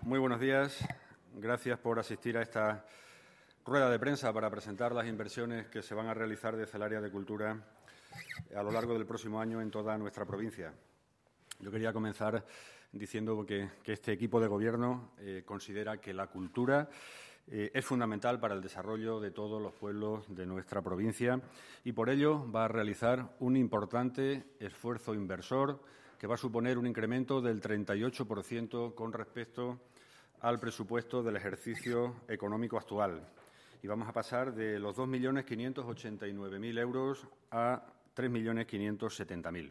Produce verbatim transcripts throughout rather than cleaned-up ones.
Muy buenos días. Gracias por asistir a esta rueda de prensa para presentar las inversiones que se van a realizar desde el área de cultura a lo largo del próximo año en toda nuestra provincia. Yo quería comenzar diciendo que, que este equipo de Gobierno eh, considera que la cultura eh, es fundamental para el desarrollo de todos los pueblos de nuestra provincia y por ello va a realizar un importante esfuerzo inversor que va a suponer un incremento del treinta y ocho por ciento con respecto al presupuesto del ejercicio económico actual. Y vamos a pasar de los dos millones quinientos ochenta y nueve mil euros a tres millones quinientos setenta mil.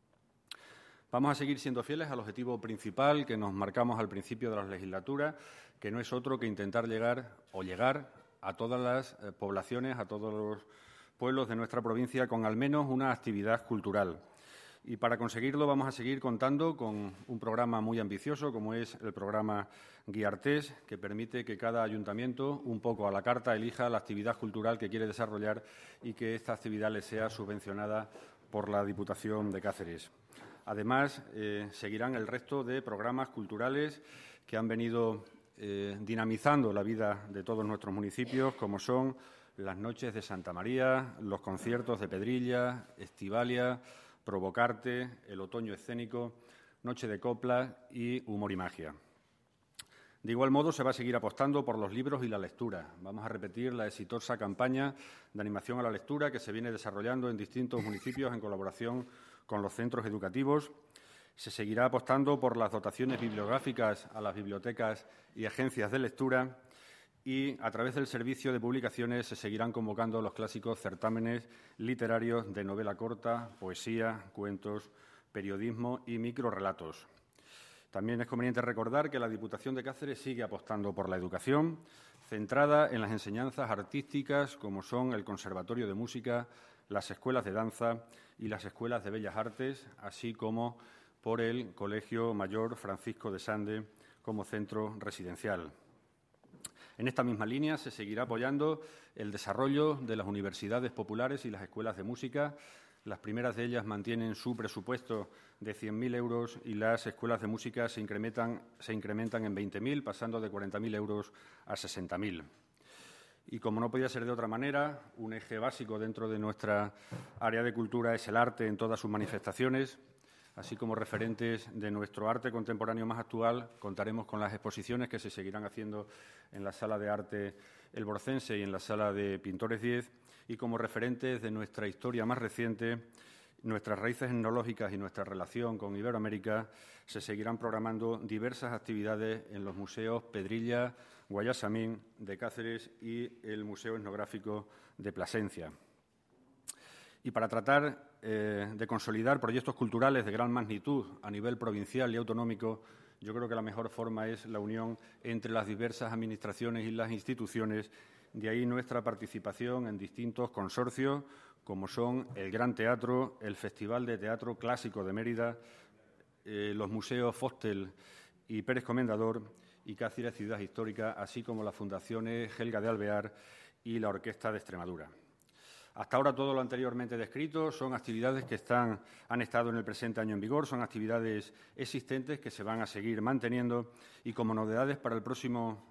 Vamos a seguir siendo fieles al objetivo principal que nos marcamos al principio de la legislatura, que no es otro que intentar llegar o llegar a todas las eh, poblaciones, a todos los pueblos de nuestra provincia con al menos una actividad cultural. Y para conseguirlo vamos a seguir contando con un programa muy ambicioso, como es el programa Guiartés, que permite que cada ayuntamiento, un poco a la carta, elija la actividad cultural que quiere desarrollar y que esta actividad le sea subvencionada por la Diputación de Cáceres. Además, eh, seguirán el resto de programas culturales que han venido eh, dinamizando la vida de todos nuestros municipios, como son las Noches de Santa María, los conciertos de Pedrilla, Estivalia, Provocarte, el Otoño Escénico, Noche de Copla y Humor y Magia. De igual modo, se va a seguir apostando por los libros y la lectura. Vamos a repetir la exitosa campaña de animación a la lectura que se viene desarrollando en distintos municipios en colaboración con los centros educativos. Se seguirá apostando por las dotaciones bibliográficas a las bibliotecas y agencias de lectura y, a través del servicio de publicaciones, se seguirán convocando los clásicos certámenes literarios de novela corta, poesía, cuentos, periodismo y microrrelatos. También es conveniente recordar que la Diputación de Cáceres sigue apostando por la educación, centrada en las enseñanzas artísticas, como son el Conservatorio de Música, las escuelas de danza y las escuelas de Bellas Artes, así como por el Colegio Mayor Francisco de Sande como centro residencial. En esta misma línea se seguirá apoyando el desarrollo de las universidades populares y las escuelas de música. Las primeras de ellas mantienen su presupuesto de cien mil euros y las escuelas de música se incrementan, se incrementan en veinte mil, pasando de cuarenta mil euros a sesenta mil. Y, como no podía ser de otra manera, un eje básico dentro de nuestra área de cultura es el arte en todas sus manifestaciones. Así como referentes de nuestro arte contemporáneo más actual, contaremos con las exposiciones que se seguirán haciendo en la Sala de Arte El Borcense y en la Sala de Pintores diez, y como referentes de nuestra historia más reciente, nuestras raíces etnológicas y nuestra relación con Iberoamérica, se seguirán programando diversas actividades en los museos Pedrilla, Guayasamín de Cáceres y el Museo Etnográfico de Plasencia. Y para tratar eh, de consolidar proyectos culturales de gran magnitud a nivel provincial y autonómico, yo creo que la mejor forma es la unión entre las diversas administraciones y las instituciones. De ahí nuestra participación en distintos consorcios, como son el Gran Teatro, el Festival de Teatro Clásico de Mérida, eh, los museos Fostel y Pérez Comendador y Cáceres Ciudad Histórica, así como las fundaciones Helga de Alvear y la Orquesta de Extremadura. Hasta ahora todo lo anteriormente descrito son actividades que están, han estado en el presente año en vigor, son actividades existentes que se van a seguir manteniendo y, como novedades para el próximo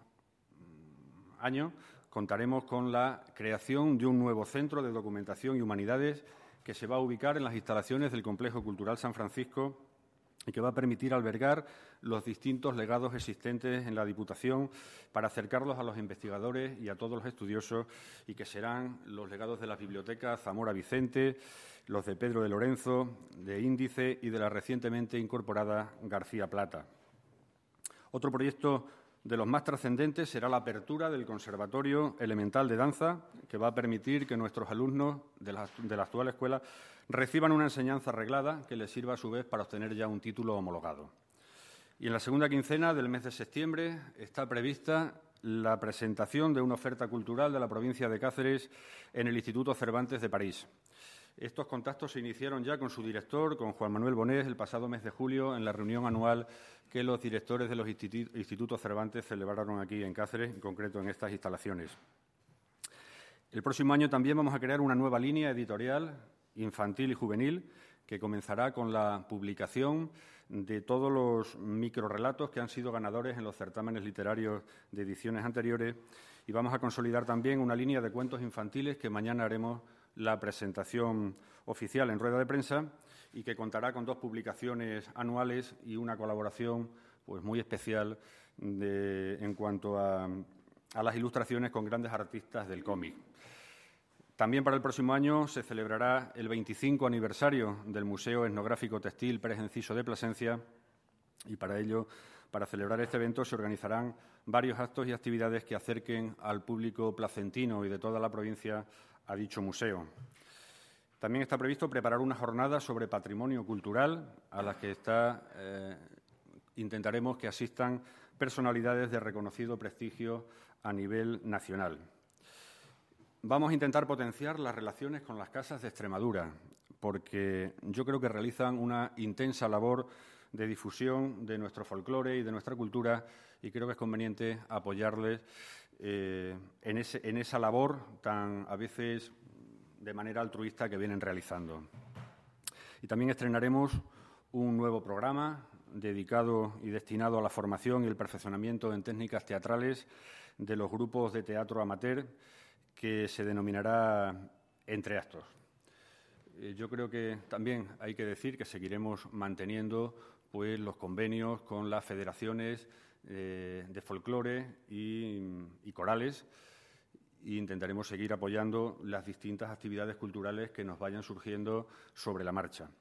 año, contaremos con la creación de un nuevo centro de documentación y humanidades que se va a ubicar en las instalaciones del Complejo Cultural San Francisco y que va a permitir albergar los distintos legados existentes en la Diputación para acercarlos a los investigadores y a todos los estudiosos, y que serán los legados de las bibliotecas Zamora Vicente, los de Pedro de Lorenzo, de Índice y de la recientemente incorporada García Plata. Otro proyecto de los más trascendentes será la apertura del Conservatorio Elemental de Danza, que va a permitir que nuestros alumnos de la, de la actual escuela reciban una enseñanza reglada que les sirva a su vez para obtener ya un título homologado. Y en la segunda quincena del mes de septiembre está prevista la presentación de una oferta cultural de la provincia de Cáceres en el Instituto Cervantes de París. Estos contactos se iniciaron ya con su director, con Juan Manuel Bonés, el pasado mes de julio, en la reunión anual que los directores de los institutos Cervantes celebraron aquí en Cáceres, en concreto en estas instalaciones. El próximo año también vamos a crear una nueva línea editorial infantil y juvenil que comenzará con la publicación de todos los microrrelatos que han sido ganadores en los certámenes literarios de ediciones anteriores y vamos a consolidar también una línea de cuentos infantiles que mañana haremos la presentación oficial en rueda de prensa y que contará con dos publicaciones anuales y una colaboración pues, muy especial de, en cuanto a, a las ilustraciones con grandes artistas del cómic. También para el próximo año se celebrará el veinticinco aniversario del Museo Etnográfico Textil Pérez Enciso de Plasencia y para ello, para celebrar este evento, se organizarán varios actos y actividades que acerquen al público placentino y de toda la provincia a dicho museo. También está previsto preparar una jornada sobre patrimonio cultural a la que está, eh, intentaremos que asistan personalidades de reconocido prestigio a nivel nacional. Vamos a intentar potenciar las relaciones con las casas de Extremadura, porque yo creo que realizan una intensa labor de difusión de nuestro folclore y de nuestra cultura y creo que es conveniente apoyarles eh, en, ese, en esa labor tan, a veces, de manera altruista que vienen realizando. Y también estrenaremos un nuevo programa dedicado y destinado a la formación y el perfeccionamiento en técnicas teatrales de los grupos de teatro amateur, que se denominará Entre Actos. Eh, yo creo que también hay que decir que seguiremos manteniendo pues, los convenios con las federaciones eh, de folclore y, y corales e intentaremos seguir apoyando las distintas actividades culturales que nos vayan surgiendo sobre la marcha.